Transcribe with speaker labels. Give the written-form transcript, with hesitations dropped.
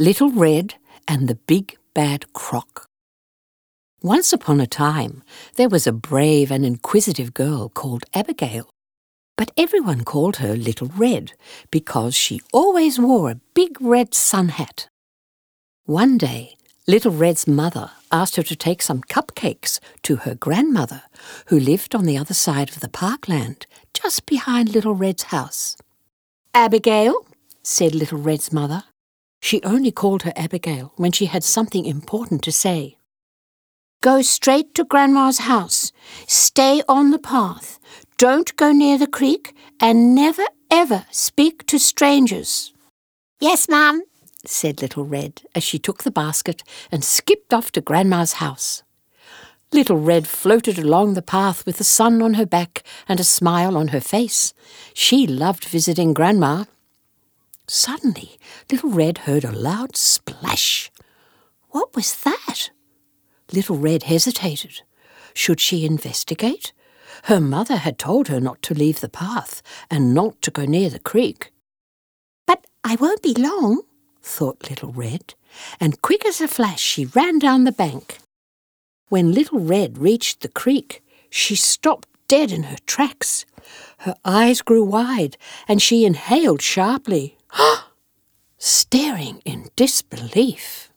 Speaker 1: Little Red and the Big Bad Croc. Once upon a time, there was a brave and inquisitive girl called Abigail. But everyone called her Little Red because she always wore a big red sun hat. One day, Little Red's mother asked her to take some cupcakes to her grandmother, who lived on the other side of the parkland, just behind Little Red's house. "Abigail," said Little Red's mother. She only called her Abigail when she had something important to say. "Go straight to Grandma's house. Stay on the path. Don't go near the creek, and never, ever speak to strangers." "Yes, Mum," said Little Red as she took the basket and skipped off to Grandma's house. Little Red floated along the path with the sun on her back and a smile on her face. She loved visiting Grandma. Suddenly, Little Red heard a loud splash. What was that? Little Red hesitated. Should she investigate? Her mother had told her not to leave the path and not to go near the creek. "But I won't be long," thought Little Red, and quick as a flash she ran down the bank. When Little Red reached the creek, she stopped dead in her tracks. Her eyes grew wide and she inhaled sharply, staring in disbelief.